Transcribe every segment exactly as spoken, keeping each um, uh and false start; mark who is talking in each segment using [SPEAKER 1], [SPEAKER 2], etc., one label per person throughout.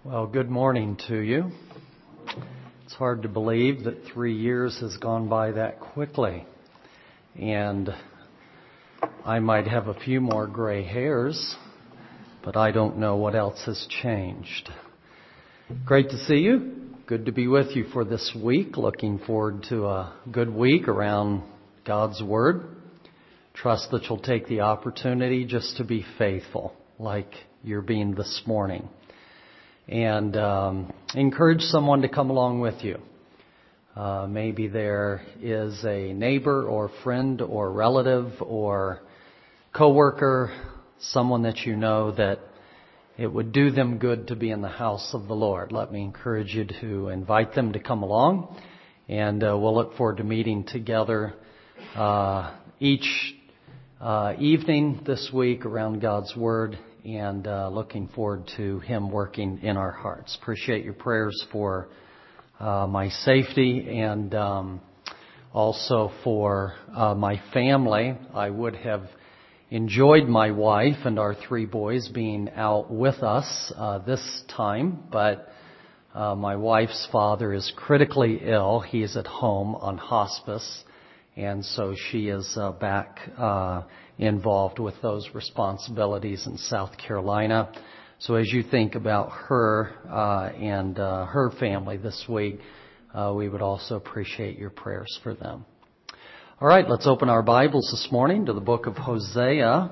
[SPEAKER 1] Well, good morning to you. It's hard to believe that three years has gone by that quickly. And I might have a few more gray hairs, but I don't know what else has changed. Great to see you. Good to be with you for this week. Looking forward to a good week around God's Word. Trust that you'll take the opportunity just to be faithful, like you're being this morning. And um, encourage someone to come along with you. Uh, maybe there is a neighbor or friend or relative or coworker, someone that you know that it would do them good to be in the house of the Lord. Let me encourage you to invite them to come along, and uh, we'll look forward to meeting together uh, each uh, evening this week around God's Word. And uh, looking forward to Him working in our hearts. Appreciate your prayers for uh, my safety and um, also for uh, my family. I would have enjoyed my wife and our three boys being out with us uh, this time, but uh, my wife's father is critically ill. He is at home on hospice, and so she is uh, back uh involved with those responsibilities in South Carolina. So as you think about her uh, and uh, her family this week, uh, we would also appreciate your prayers for them. All right, let's open our Bibles this morning to the book of Hosea.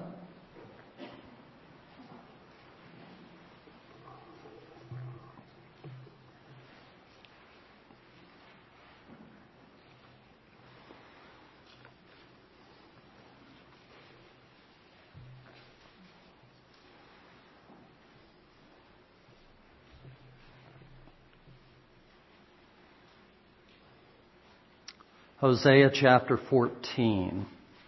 [SPEAKER 1] Hosea chapter fourteen.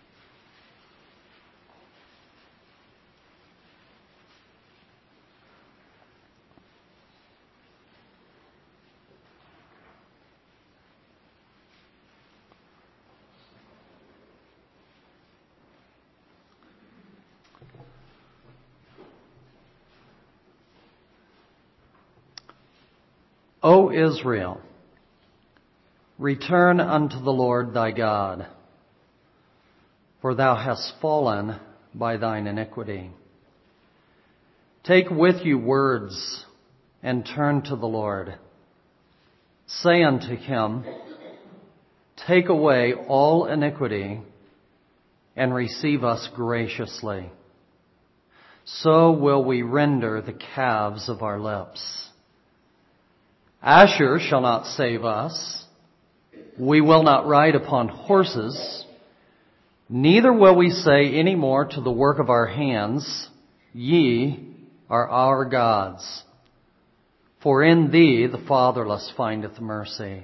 [SPEAKER 1] O Israel, return unto the Lord thy God, for thou hast fallen by thine iniquity. Take with you words and turn to the Lord. Say unto him, take away all iniquity and receive us graciously. So will we render the calves of our lips. Asher shall not save us. We will not ride upon horses, neither will we say any more to the work of our hands, ye are our gods. For in thee the fatherless findeth mercy.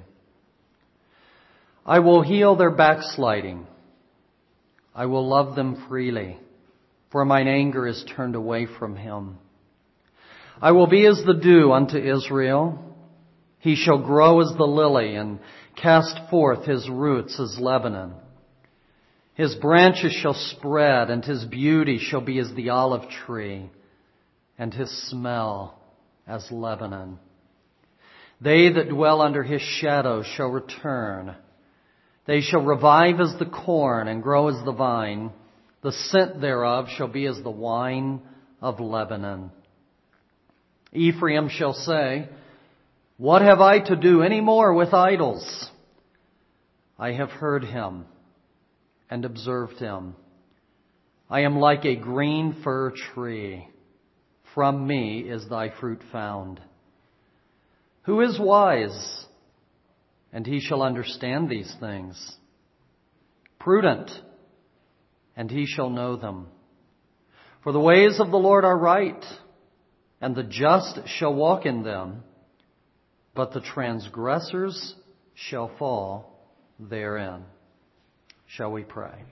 [SPEAKER 1] I will heal their backsliding. I will love them freely, for mine anger is turned away from him. I will be as the dew unto Israel. He shall grow as the lily and cast forth his roots as Lebanon. His branches shall spread, and his beauty shall be as the olive tree, and his smell as Lebanon. They that dwell under his shadow shall return. They shall revive as the corn and grow as the vine. The scent thereof shall be as the wine of Lebanon. Ephraim shall say, what have I to do any more with idols? I have heard him and observed him. I am like a green fir tree. From me is thy fruit found. Who is wise? And he shall understand these things. Prudent, and he shall know them. For the ways of the Lord are right, and the just shall walk in them, but the transgressors shall fall therein. Shall we pray?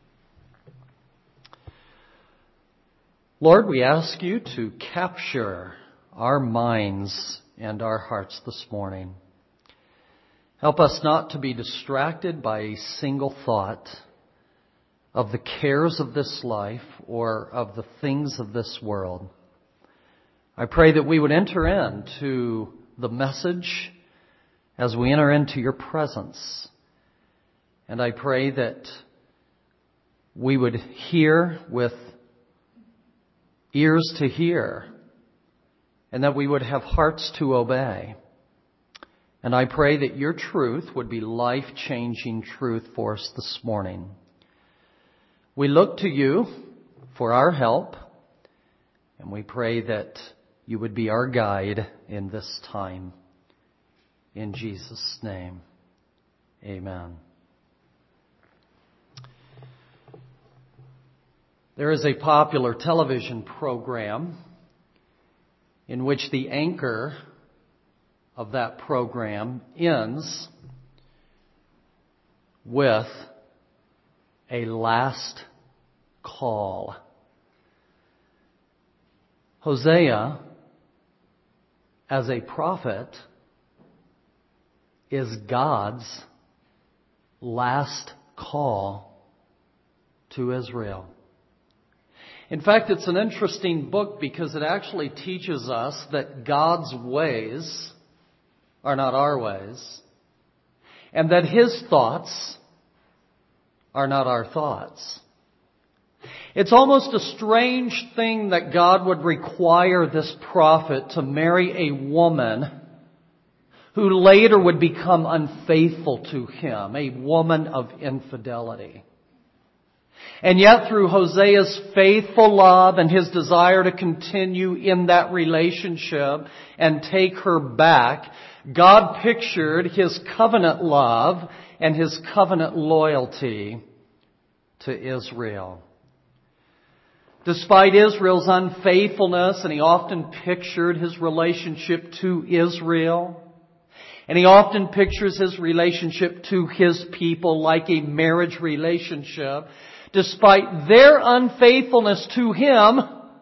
[SPEAKER 1] Lord, we ask you to capture our minds and our hearts this morning. Help us not to be distracted by a single thought of the cares of this life or of the things of this world, I pray that we would enter into the message as we enter into your presence. And I pray that we would hear with ears to hear, and that we would have hearts to obey. And I pray that your truth would be life-changing truth for us this morning. We look to you for our help, and we pray that you would be our guide in this time. In Jesus' name, amen. There is a popular television program in which the anchor of that program ends with a last call. Hosea, as a prophet, is God's last call to Israel. In fact, it's an interesting book because it actually teaches us that God's ways are not our ways, and that His thoughts are not our thoughts. It's almost a strange thing that God would require this prophet to marry a woman who later would become unfaithful to him, a woman of infidelity. And yet through Hosea's faithful love and his desire to continue in that relationship and take her back, God pictured His covenant love and His covenant loyalty to Israel. Despite Israel's unfaithfulness, and He often pictured His relationship to Israel, and He often pictures His relationship to His people like a marriage relationship, despite their unfaithfulness to Him,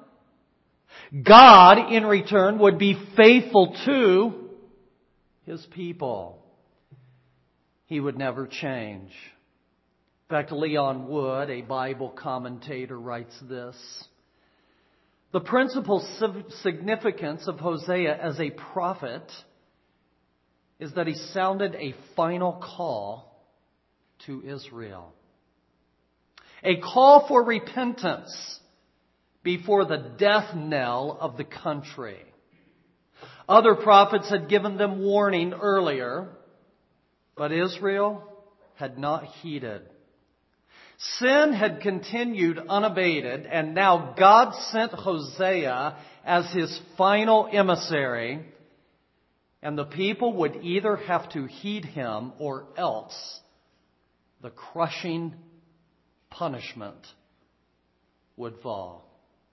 [SPEAKER 1] God, in return, would be faithful to His people. He would never change. In fact, Leon Wood, a Bible commentator, writes this: the principal significance of Hosea as a prophet is that he sounded a final call to Israel. A call for repentance before the death knell of the country. Other prophets had given them warning earlier, but Israel had not heeded. Sin had continued unabated, and now God sent Hosea as His final emissary, and the people would either have to heed him or else the crushing punishment would fall.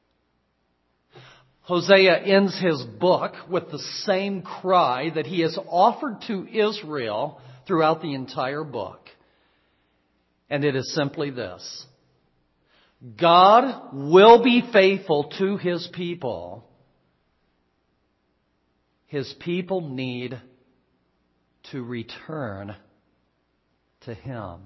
[SPEAKER 1] Hosea ends his book with the same cry that he has offered to Israel throughout the entire book. And it is simply this: God will be faithful to His people. His people need to return to Him.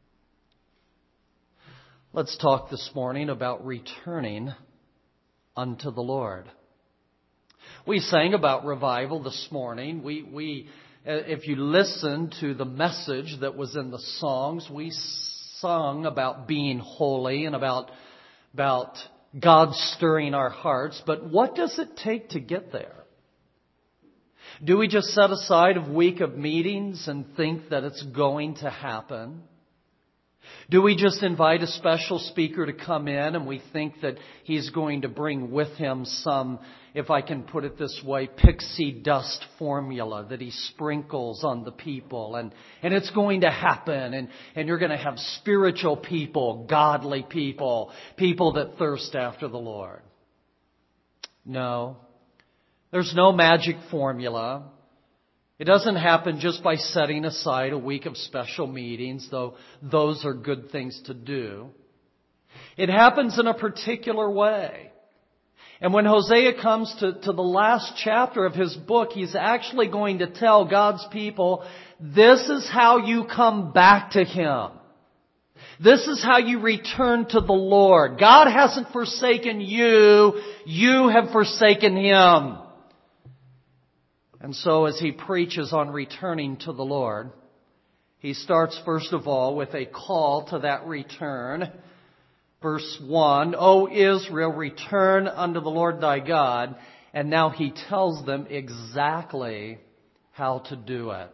[SPEAKER 1] Let's talk this morning about returning unto the Lord. We sang about revival this morning. We, we, if you listen to the message that was in the songs, we sung about being holy and about, about God stirring our hearts. But what does it take to get there? Do we just set aside a week of meetings and think that it's going to happen? Do we just invite a special speaker to come in and we think that he's going to bring with him some, if I can put it this way, pixie dust formula that he sprinkles on the people, and, and it's going to happen, and, and you're going to have spiritual people, godly people, people that thirst after the Lord? No. There's no magic formula. It doesn't happen just by setting aside a week of special meetings, though those are good things to do. It happens in a particular way. And when Hosea comes to, to the last chapter of his book, he's actually going to tell God's people, this is how you come back to Him. This is how you return to the Lord. God hasn't forsaken you. You have forsaken Him. And so as he preaches on returning to the Lord, he starts first of all with a call to that return. Verse one, O Israel, return unto the Lord thy God. And now he tells them exactly how to do it.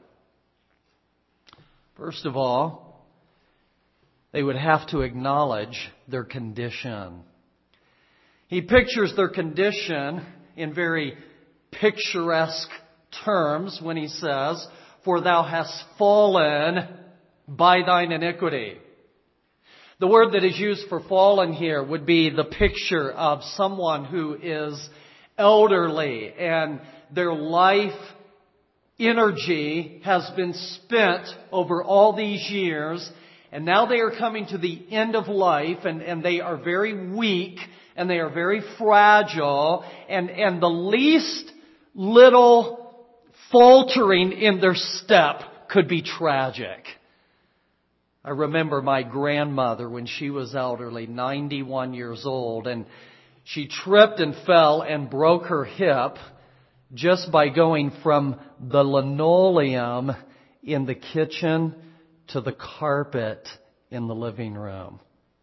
[SPEAKER 1] First of all, they would have to acknowledge their condition. He pictures their condition in very picturesque terms when he says, For thou hast fallen by thine iniquity. The word that is used for fallen here would be the picture of someone who is elderly and their life energy has been spent over all these years, and now they are coming to the end of life, and, and they are very weak and they are very fragile, and, and the least little faltering in their step could be tragic. I remember my grandmother when she was elderly, ninety-one years old, and she tripped and fell and broke her hip just by going from the linoleum in the kitchen to the carpet in the living room.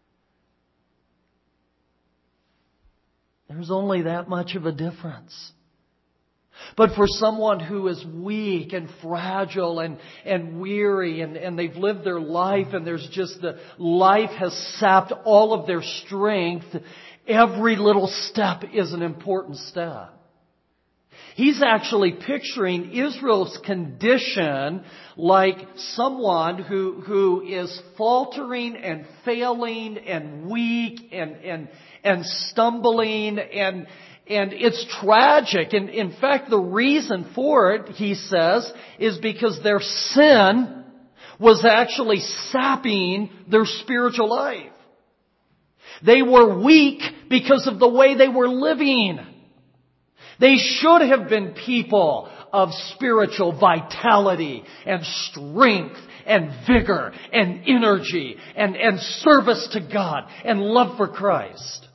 [SPEAKER 1] There's only that much of a difference. But for someone who is weak and fragile and, and weary and, and they've lived their life and there's just the life has sapped all of their strength, every little step is an important step. He's actually picturing Israel's condition like someone who, who is faltering and failing and weak and, and, and stumbling and, and it's tragic. And in fact, the reason for it, he says, is because their sin was actually sapping their spiritual life. They were weak because of the way they were living. They should have been people of spiritual vitality and strength and vigor and energy and, and service to God and love for Christ.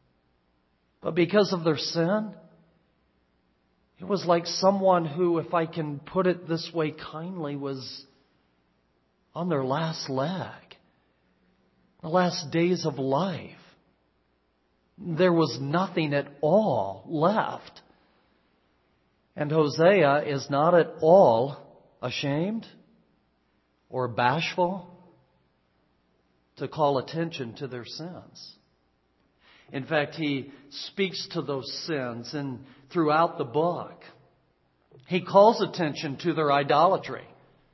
[SPEAKER 1] But because of their sin, it was like someone who, if I can put it this way kindly, was on their last leg, the last days of life. There was nothing at all left. And Hosea is not at all ashamed or bashful to call attention to their sins. In fact, he speaks to those sins and throughout the book. He calls attention to their idolatry.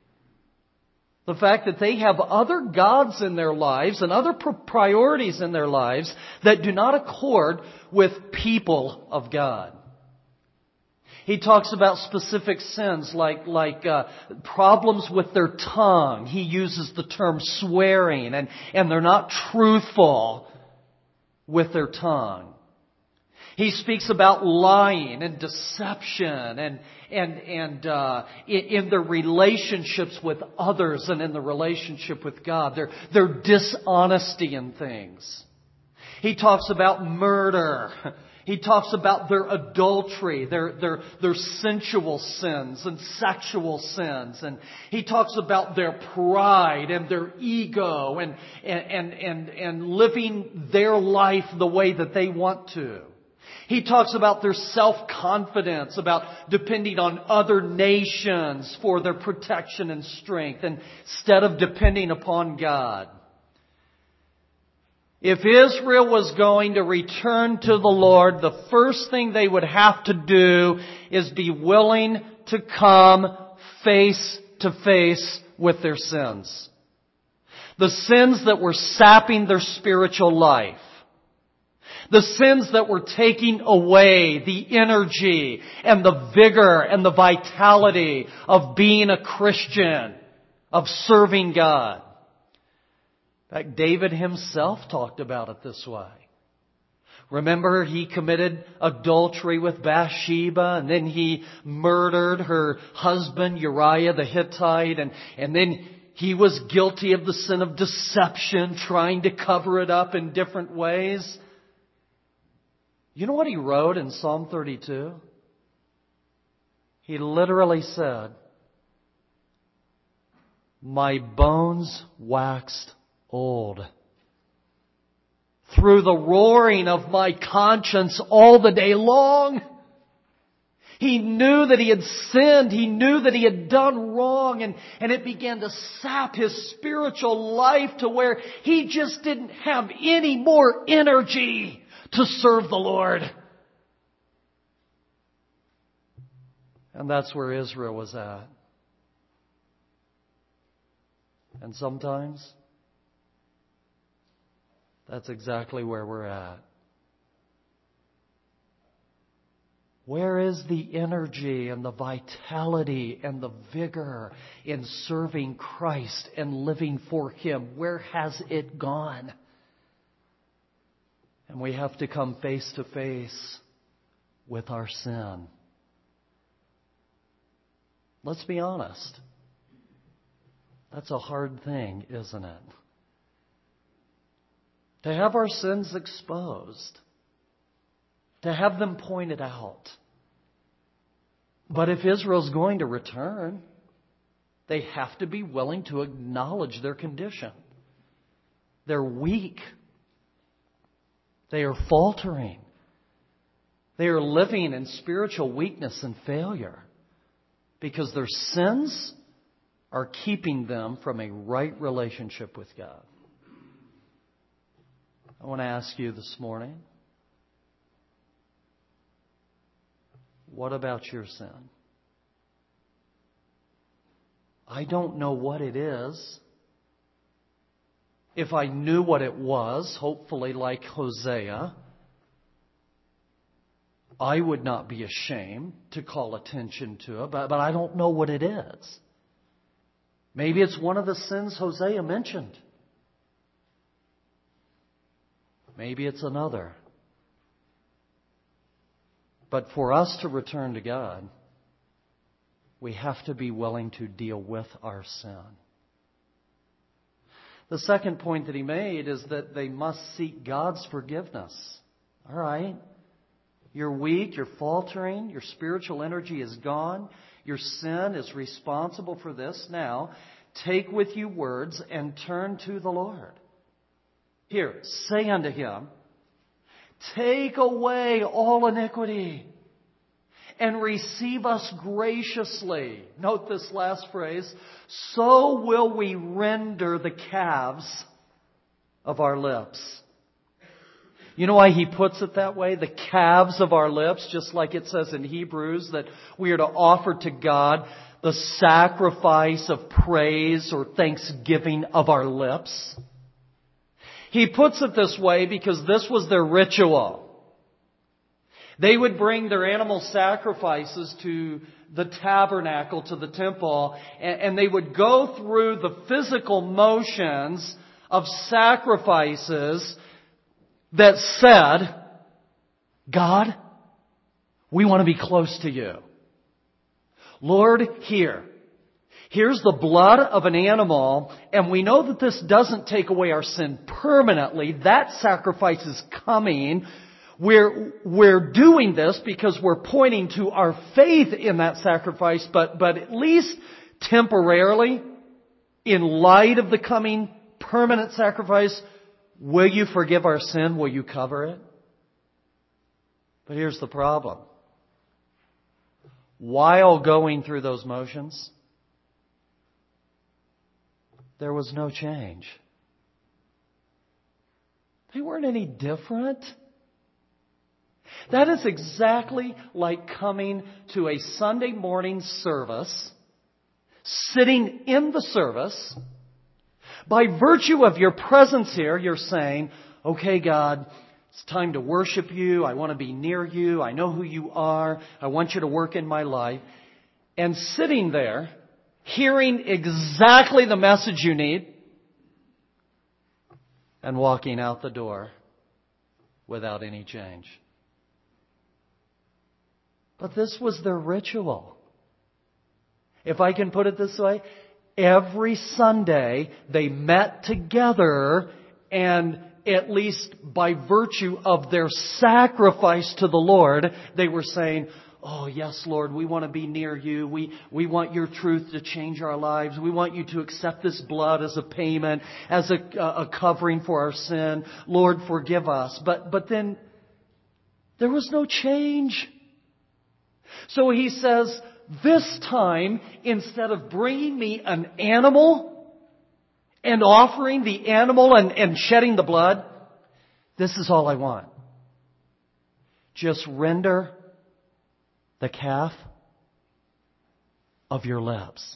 [SPEAKER 1] The fact that they have other gods in their lives and other priorities in their lives that do not accord with people of God. He talks about specific sins like like uh, problems with their tongue. He uses the term swearing, and, and they're not truthful with their tongue. He speaks about lying and deception and and and uh, in, in their relationships with others and in the relationship with God. Their their dishonesty in things. He talks about murder. He talks about their adultery, their, their, their sensual sins and sexual sins. And he talks about their pride and their ego and, and, and, and living their life the way that they want to. He talks about their self-confidence, about depending on other nations for their protection and strength instead of depending upon God. If Israel was going to return to the Lord, the first thing they would have to do is be willing to come face to face with their sins. The sins that were sapping their spiritual life. The sins that were taking away the energy and the vigor and the vitality of being a Christian, of serving God. In fact, David himself talked about it this way. Remember, he committed adultery with Bathsheba, and then he murdered her husband Uriah the Hittite, and, and then he was guilty of the sin of deception, trying to cover it up in different ways. You know what he wrote in Psalm thirty-two? He literally said, "My bones waxed old through the roaring of my conscience all the day long." He knew that he had sinned. He knew that he had done wrong. And, and it began to sap his spiritual life to where he just didn't have any more energy to serve the Lord. And that's where Israel was at. And sometimes that's exactly where we're at. Where is the energy and the vitality and the vigor in serving Christ and living for Him? Where has it gone? And we have to come face to face with our sin. Let's be honest. That's a hard thing, isn't it? To have our sins exposed. To have them pointed out. But if Israel's going to return, they have to be willing to acknowledge their condition. They're weak. They are faltering. They are living in spiritual weakness and failure because their sins are keeping them from a right relationship with God. I want to ask you this morning, what about your sin? I don't know what it is. If I knew what it was, hopefully like Hosea, I would not be ashamed to call attention to it, but, but I don't know what it is. Maybe it's one of the sins Hosea mentioned. Maybe it's another. But for us to return to God, we have to be willing to deal with our sin. The second point that he made is that they must seek God's forgiveness. All right. You're weak, you're faltering, your spiritual energy is gone. Your sin is responsible for this. Now, take with you words and turn to the Lord. Here, say unto Him, take away all iniquity and receive us graciously. Note this last phrase. So will we render the calves of our lips. You know why he puts it that way? The calves of our lips, just like it says in Hebrews that we are to offer to God the sacrifice of praise or thanksgiving of our lips. He puts it this way because this was their ritual. They would bring their animal sacrifices to the tabernacle, to the temple, and they would go through the physical motions of sacrifices that said, God, we want to be close to you. Lord, here. Here's the blood of an animal, and we know that this doesn't take away our sin permanently. That sacrifice is coming. We're, we're doing this because we're pointing to our faith in that sacrifice, but, but at least temporarily, in light of the coming permanent sacrifice, will you forgive our sin? Will you cover it? But here's the problem. While going through those motions, there was no change. They weren't any different. That is exactly like coming to a Sunday morning service, sitting in the service. By virtue of your presence here, you're saying, okay, God, it's time to worship you. I want to be near you. I know who you are. I want you to work in my life. And sitting there, hearing exactly the message you need, and walking out the door without any change. But this was their ritual. If I can put it this way, every Sunday they met together, and at least by virtue of their sacrifice to the Lord, they were saying, oh, yes, Lord, we want to be near you. We, we want your truth to change our lives. We want you to accept this blood as a payment, as a, a covering for our sin. Lord, forgive us. But, but then there was no change. So he says, this time, instead of bringing me an animal and offering the animal and, and shedding the blood, this is all I want. Just render the calf of your lips.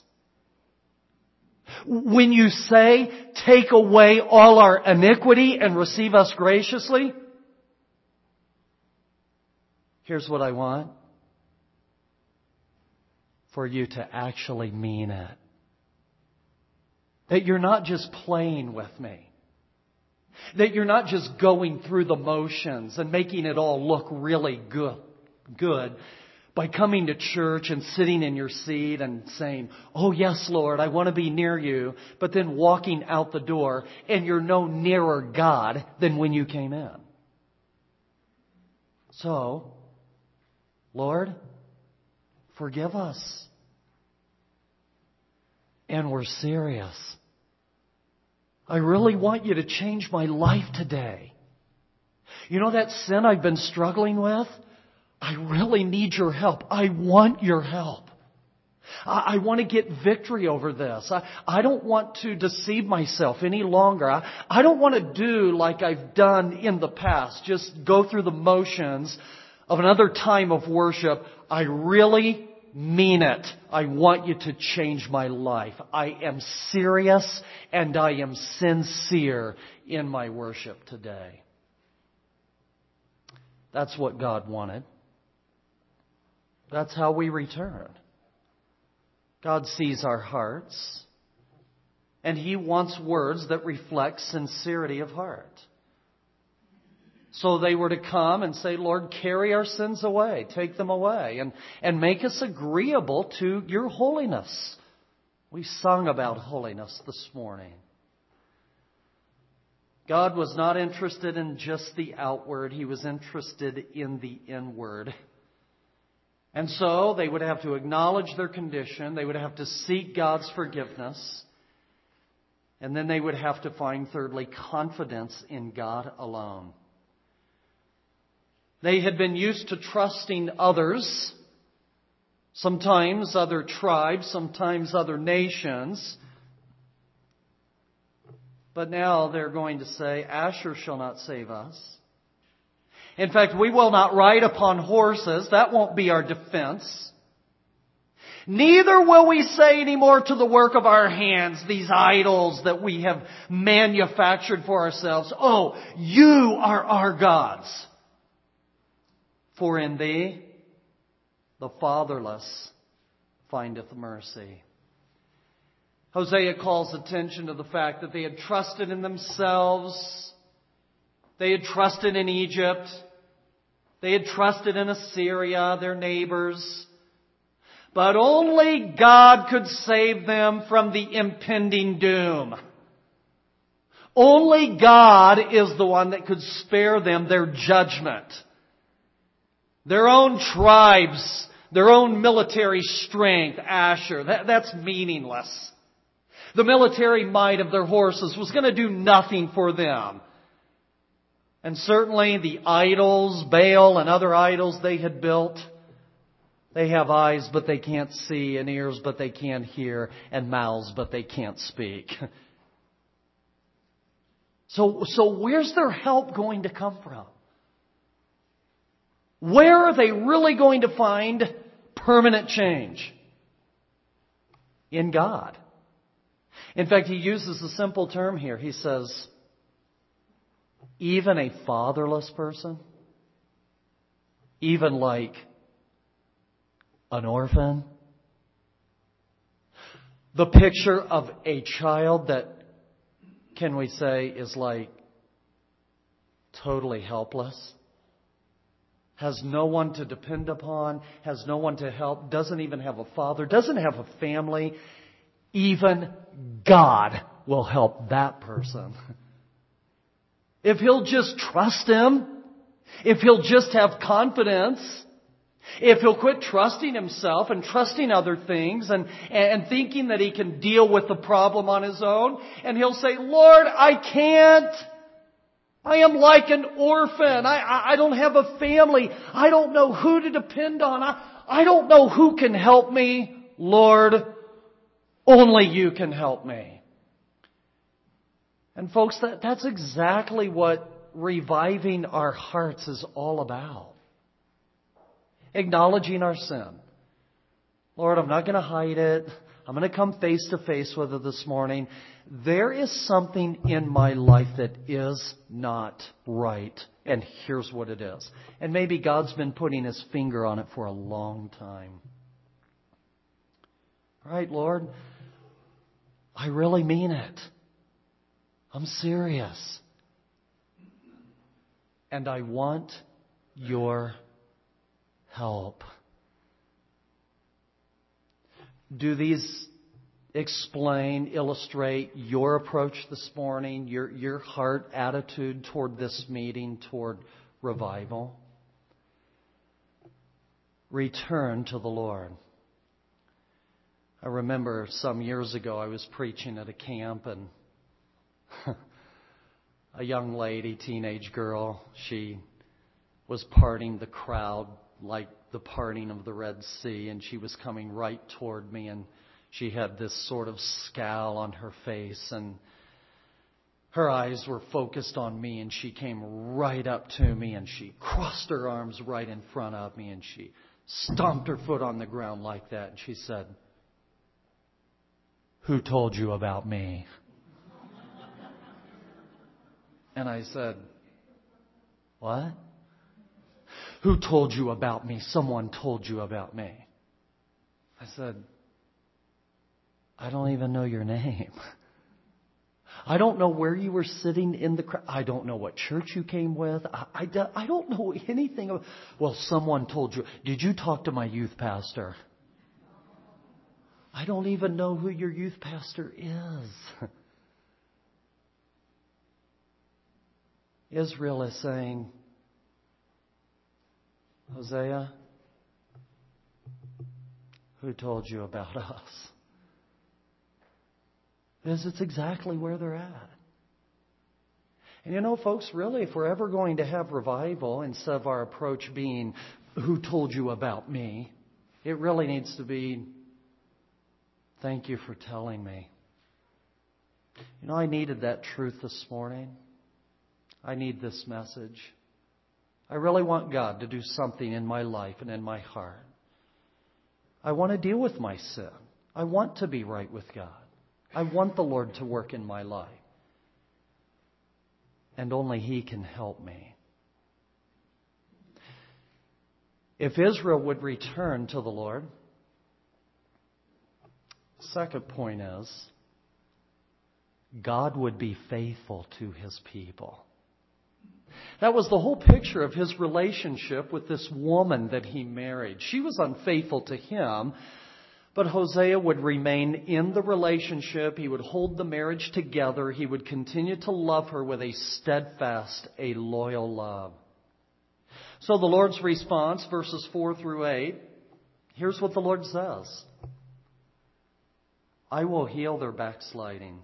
[SPEAKER 1] When you say, take away all our iniquity and receive us graciously, here's what I want. For you to actually mean it. That you're not just playing with me. That you're not just going through the motions and making it all look really good. Good. By coming to church and sitting in your seat and saying, oh yes, Lord, I want to be near you. But then walking out the door and you're no nearer God than when you came in. So, Lord, forgive us. And we're serious. I really want you to change my life today. You know that sin I've been struggling with? I really need your help. I want your help. I, I want to get victory over this. I, I don't want to deceive myself any longer. I, I don't want to do like I've done in the past. Just go through the motions of another time of worship. I really mean it. I want you to change my life. I am serious and I am sincere in my worship today. That's what God wanted. That's how we return. God sees our hearts, and He wants words that reflect sincerity of heart. So they were to come and say, Lord, carry our sins away, take them away, and, and make us agreeable to your holiness. We sung about holiness this morning. God was not interested in just the outward. He was interested in the inward. And so they would have to acknowledge their condition. They would have to seek God's forgiveness. And then they would have to find, thirdly, confidence in God alone. They had been used to trusting others, sometimes other tribes, sometimes other nations. But now they're going to say, Asher shall not save us. In fact, we will not ride upon horses. That won't be our defense. Neither will we say anymore to the work of our hands, these idols that we have manufactured for ourselves, oh, you are our gods. For in thee the fatherless findeth mercy. Hosea calls attention to the fact that they had trusted in themselves. They had trusted in Egypt. They had trusted in Assyria, their neighbors. But only God could save them from the impending doom. Only God is the one that could spare them their judgment. Their own tribes, their own military strength, Asher, that, that's meaningless. The military might of their horses was going to do nothing for them. And certainly the idols, Baal and other idols they had built, they have eyes but they can't see, and ears but they can't hear, and mouths but they can't speak. So, so where's their help going to come from? Where are they really going to find permanent change? In God. In fact, he uses a simple term here. He says, even a fatherless person, even like an orphan, the picture of a child that, can we say, is like totally helpless, has no one to depend upon, has no one to help, doesn't even have a father, doesn't have a family. even God will help that person. If he'll just trust Him, if he'll just have confidence, if he'll quit trusting himself and trusting other things and, and thinking that he can deal with the problem on his own, and he'll say, Lord, I can't. I am like an orphan. I, I, I don't have a family. I don't know who to depend on. I, I don't know who can help me. Lord, only You can help me. And folks, that, that's exactly what reviving our hearts is all about. Acknowledging our sin. Lord, I'm not going to hide it. I'm going to come face to face with it this morning. There is something in my life that is not right. And here's what it is. And maybe God's been putting His finger on it for a long time. All right, Lord, I really mean it. I'm serious. And I want Your help. Do these explain, illustrate your approach this morning, your, your heart attitude toward this meeting, toward revival? Return to the Lord. I remember some years ago I was preaching at a camp, and a young lady, teenage girl, she was parting the crowd like the parting of the Red Sea, and she was coming right toward me, and she had this sort of scowl on her face, and her eyes were focused on me, and she came right up to me, and she crossed her arms right in front of me, and she stomped her foot on the ground like that, and she said, "Who told you about me?" And I said, "What? Who told you about me?" "Someone told you about me." I said, "I don't even know your name. I don't know where you were sitting in the crowd. I don't know what church you came with. I, I, I don't know anything. Of, well, someone told you. Did you talk to my youth pastor?" "I don't even know who your youth pastor is." Israel is saying, "Hosea, who told you about us?" Because it's exactly where they're at. And you know, folks, really, if we're ever going to have revival, instead of our approach being, "Who told you about me?" it really needs to be, "Thank you for telling me." You know, I needed that truth this morning. I need this message. I really want God to do something in my life and in my heart. I want to deal with my sin. I want to be right with God. I want the Lord to work in my life. And only He can help me. If Israel would return to the Lord, second point is, God would be faithful to His people. That was the whole picture of His relationship with this woman that He married. She was unfaithful to him, but Hosea would remain in the relationship. He would hold the marriage together. He would continue to love her with a steadfast, a loyal love. So the Lord's response, verses four through eight, here's what the Lord says. "I will heal their backsliding.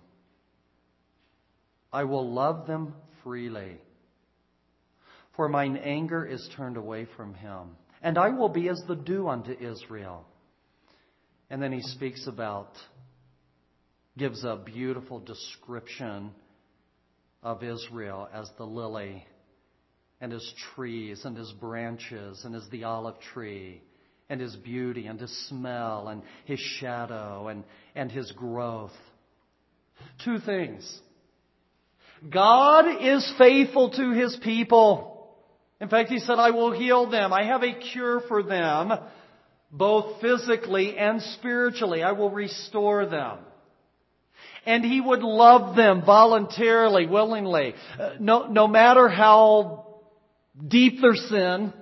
[SPEAKER 1] I will love them freely. For mine anger is turned away from him, and I will be as the dew unto Israel." And then he speaks about, gives a beautiful description of Israel as the lily, and his trees, and his branches, and as the olive tree, and his beauty, and his smell, and his shadow, and, and his growth. Two things. God is faithful to His people. In fact, He said, "I will heal them. I have a cure for them, both physically and spiritually. I will restore them." And He would love them voluntarily, willingly. No, no matter how deep their sin,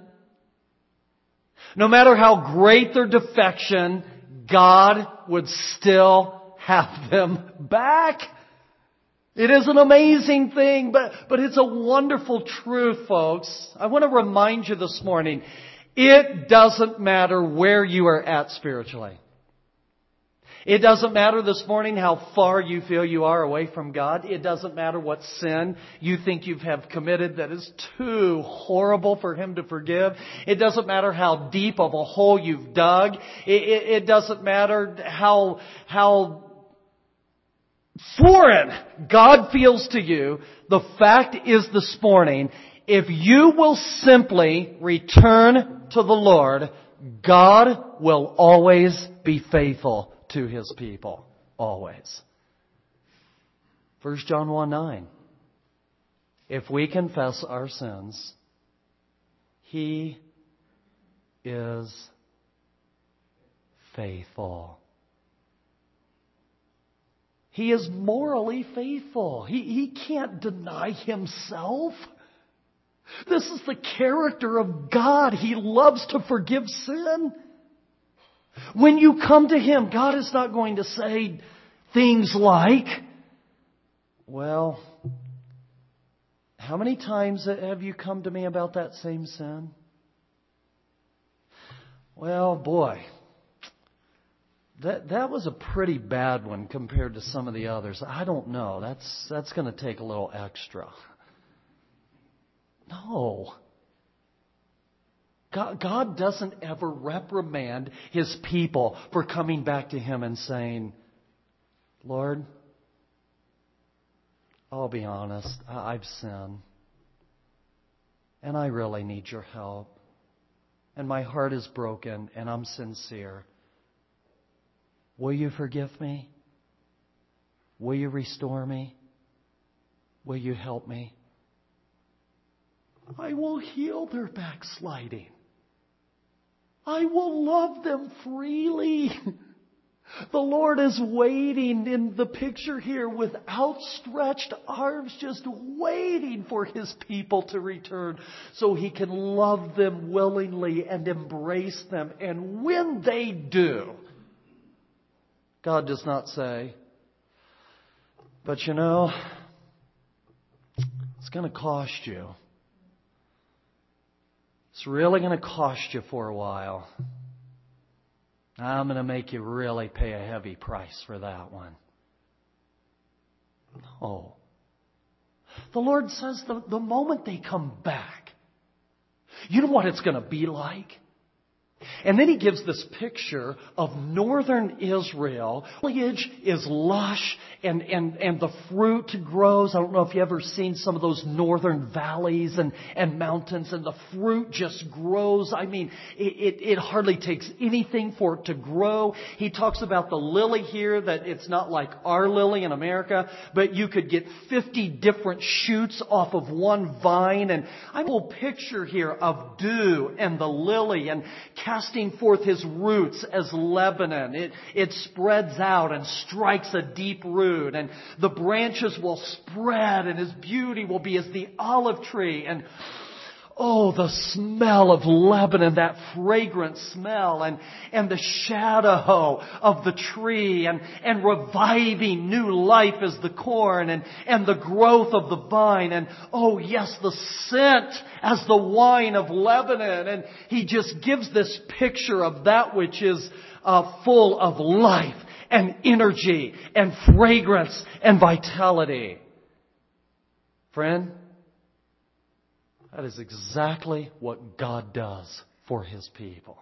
[SPEAKER 1] no matter how great their defection, God would still have them back. It is an amazing thing, but, but it's a wonderful truth, folks. I want to remind you this morning, it doesn't matter where you are at spiritually. It doesn't matter this morning how far you feel you are away from God. It doesn't matter what sin you think you have committed that is too horrible for Him to forgive. It doesn't matter how deep of a hole you've dug. It, it, it doesn't matter how, how foreign God feels to you. The fact is this morning, if you will simply return to the Lord, God will always be faithful to His people. Always. First John one nine. If we confess our sins, He is faithful. He is morally faithful. He, he can't deny Himself. This is the character of God. He loves to forgive sin. When you come to Him, God is not going to say things like, well, how many times have you come to me about that same sin? Well, boy, that that was a pretty bad one compared to some of the others. I don't know. That's that's going to take a little extra. No. God, God doesn't ever reprimand His people for coming back to Him and saying, Lord, I'll be honest, I've sinned. And I really need your help. And my heart is broken and I'm sincere. Will you forgive me? Will you restore me? Will you help me? I will heal their backsliding. I will love them freely. The Lord is waiting in the picture here with outstretched arms, just waiting for His people to return so He can love them willingly and embrace them. And when they do, God does not say, but you know, it's going to cost you. It's really going to cost you for a while. I'm going to make you really pay a heavy price for that one. No. The Lord says the, the moment they come back, you know what it's going to be like? And then He gives this picture of northern Israel. Foliage is lush and, and, and the fruit grows. I don't know if you've ever seen some of those northern valleys and, and mountains, and the fruit just grows. I mean, it, it, it hardly takes anything for it to grow. He talks about the lily here, that it's not like our lily in America, but you could get fifty different shoots off of one vine. And I will picture here of dew and the lily and casting forth his roots as Lebanon. It, it spreads out and strikes a deep root, and the branches will spread, and His beauty will be as the olive tree. And oh, the smell of Lebanon, that fragrant smell, and, and the shadow of the tree, and, and reviving new life as the corn, and, and the growth of the vine, and oh yes, the scent as the wine of Lebanon. And He just gives this picture of that which is uh, full of life and energy and fragrance and vitality. Friend, that is exactly what God does for His people.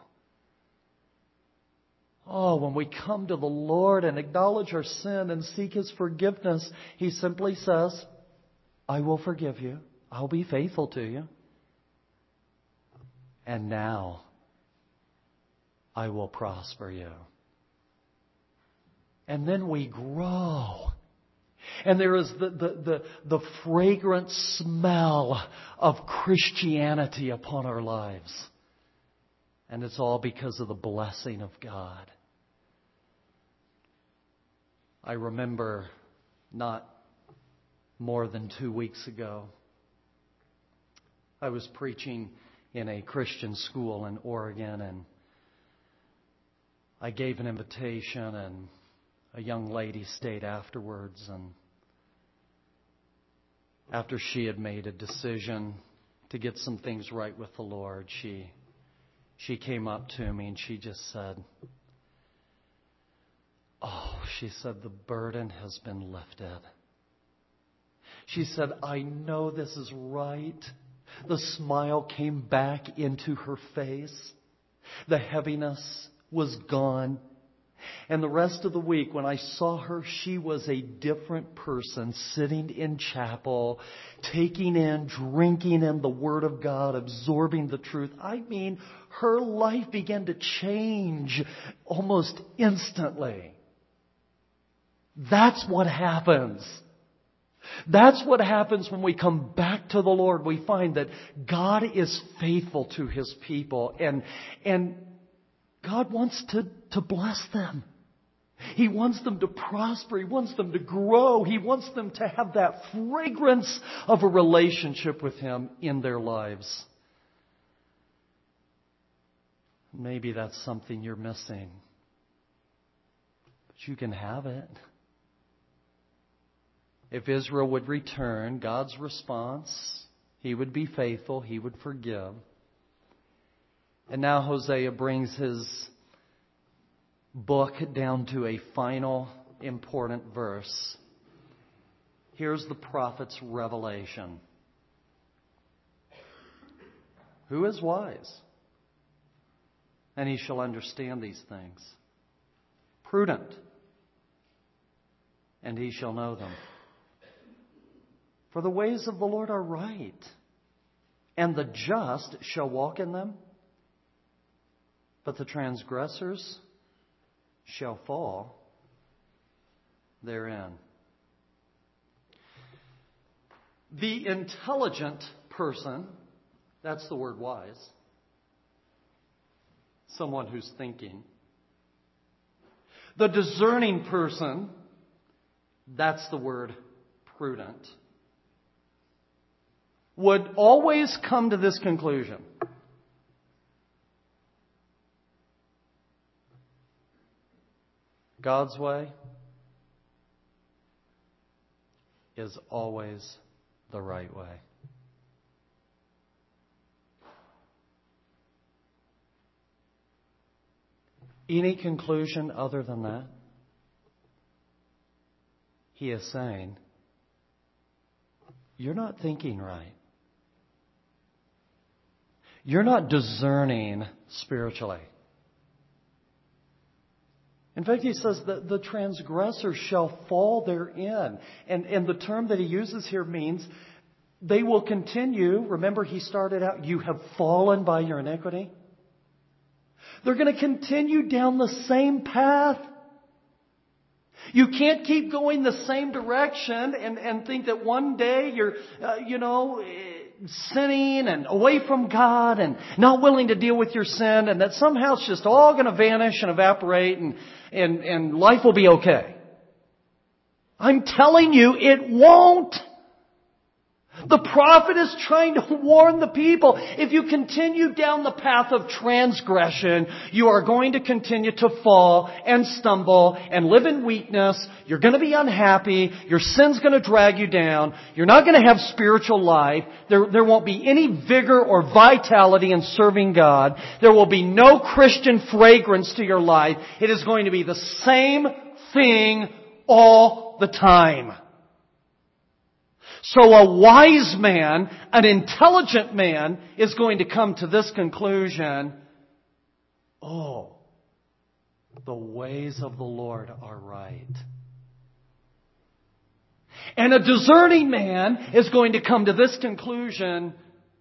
[SPEAKER 1] Oh, when we come to the Lord and acknowledge our sin and seek His forgiveness, He simply says, I will forgive you. I'll be faithful to you. And now, I will prosper you. And then we grow. And there is the, the, the, the fragrant smell of Christianity upon our lives. And it's all because of the blessing of God. I remember not more than two weeks ago, I was preaching in a Christian school in Oregon, and I gave an invitation, and a young lady stayed afterwards, and after she had made a decision to get some things right with the Lord, she she came up to me and she just said, "Oh," she said, "the burden has been lifted." She said, "I know this is right." The smile came back into her face. The heaviness was gone. And the rest of the week, when I saw her, she was a different person, sitting in chapel, taking in, drinking in the Word of God, absorbing the truth. I mean, her life began to change almost instantly. That's what happens. That's what happens when we come back to the Lord. We find that God is faithful to His people, and and God wants to, to bless them. He wants them to prosper. He wants them to grow. He wants them to have that fragrance of a relationship with Him in their lives. Maybe that's something you're missing, but you can have it. If Israel would return, God's response, He would be faithful, He would forgive. And now Hosea brings his book down to a final important verse. Here's the prophet's revelation. Who is wise? And he shall understand these things. Prudent, and he shall know them. For the ways of the Lord are right, and the just shall walk in them, but the transgressors shall fall therein. The intelligent person, that's the word wise, someone who's thinking. The discerning person, that's the word prudent, would always come to this conclusion. God's way is always the right way. Any conclusion other than that, he is saying, you're not thinking right. You're not discerning spiritually. In fact, he says that the transgressor shall fall therein. And, and the term that he uses here means they will continue. Remember, he started out, you have fallen by your iniquity. They're going to continue down the same path. You can't keep going the same direction and, and think that one day you're, uh, you know, sinning and away from God and not willing to deal with your sin, and that somehow it's just all going to vanish and evaporate and, and, and life will be okay. I'm telling you, it won't. The prophet is trying to warn the people. If you continue down the path of transgression, you are going to continue to fall and stumble and live in weakness. You're going to be unhappy. Your sin's going to drag you down. You're not going to have spiritual life. There, there won't be any vigor or vitality in serving God. There will be no Christian fragrance to your life. It is going to be the same thing all the time. So a wise man, an intelligent man, is going to come to this conclusion. Oh, the ways of the Lord are right. And a discerning man is going to come to this conclusion.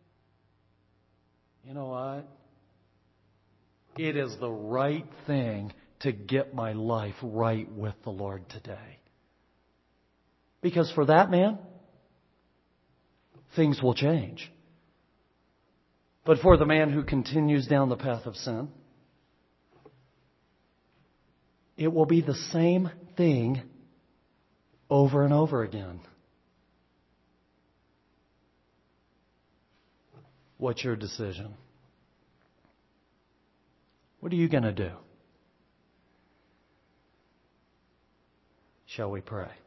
[SPEAKER 1] You know what? It is the right thing to get my life right with the Lord today. Because for that man, things will change. But for the man who continues down the path of sin, it will be the same thing over and over again. What's your decision? What are you going to do? Shall we pray?